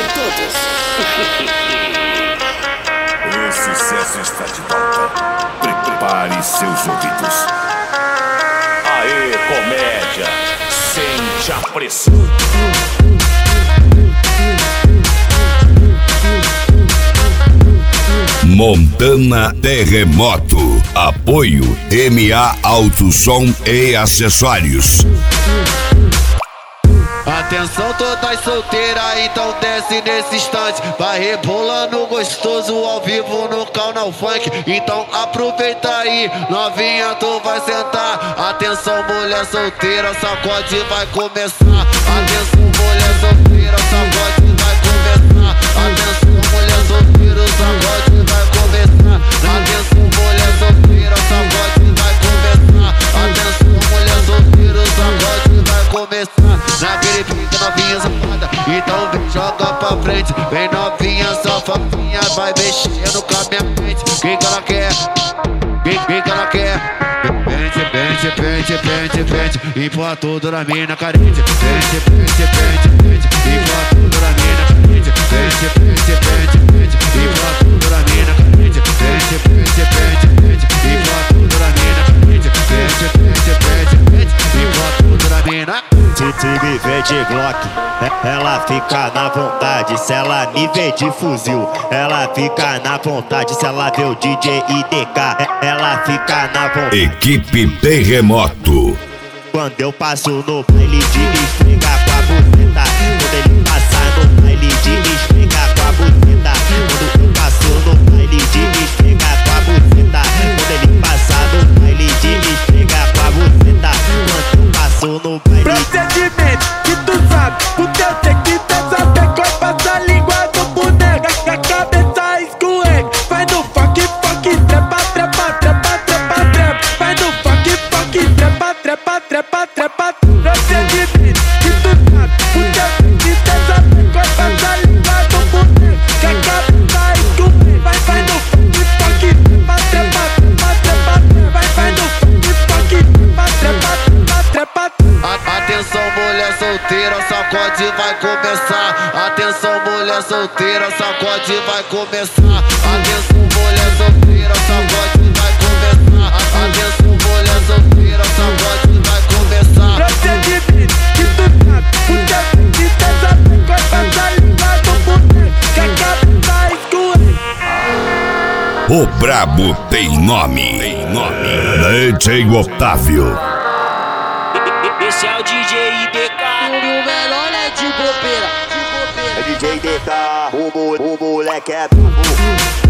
todos. O sucesso está de volta. Prepare seus ouvidos. Aê, comédia, sente a pressão. Montana Terremoto. Apoio MA Auto Som e Acessórios. Atenção todas solteiras, então desce nesse instante. Vai rebolando gostoso ao vivo no canal funk. Então aproveita aí, novinha, tu vai sentar. Atenção mulher solteira, sacode vai começar. Atenção mulher solteira, sacode vai começar. Atenção mulher solteira, sacode vai começar. Atenção mulher solteira, sacode vai começar. Atenção mulher solteira, sacode vai começar. Naquele pique novinha safada, então vem joga pra frente. Vem novinha safadinha, vai mexendo com a minha mente. Quem que ela quer? Quem que ela quer? Pente, empurra tudo na mina carente. Pente, empurra tudo na mina carente. Pente, empurra tudo na mina carente. Pente, empurra tudo na mina carente. Pente, empurra tudo na mina. Se me vê de Glock, ela fica na vontade. Se ela me vê de fuzil, ela fica na vontade. Se ela vê o DJ IDK, ela fica na vontade. Equipe Terremoto. Quando eu passo no baile de esfrega com a buceta. Quando ele passar no baile de esfrega com a buceta. Quando eu passo no baile de esfrega com a buceta. Quando ele passar no baile de esfrega com a buceta. Quando eu passo no baile. Procedimento que tu sabe, porque eu sei que tu sabe. Quando passa a língua do boneco, a cabeça escorrega. Vai no funk, trepa. Vai no funk, trepa. Procedimento que tu sabe, porque eu sei que tu sabe. Quando passa a língua do boneco, a cabeça escorrega. Vai no funk, trepa. Vai no funk, trepa. Atenção mulher solteira, sacode vai começar. Atenção mulher solteira, sacode vai começar. Atenção mulher solteira, sacode vai começar. Atenção mulher solteira, sacode vai começar. Procedimento que tu sabe, porque eu sei que tu sabe. Quando passa a língua do boneco, que a cabeça escorrega. O brabo tem nome. DJ Otávio. Esse é o DJ IDK. O melhor é de bobeira. É DJ IDK, o moleque é brabo.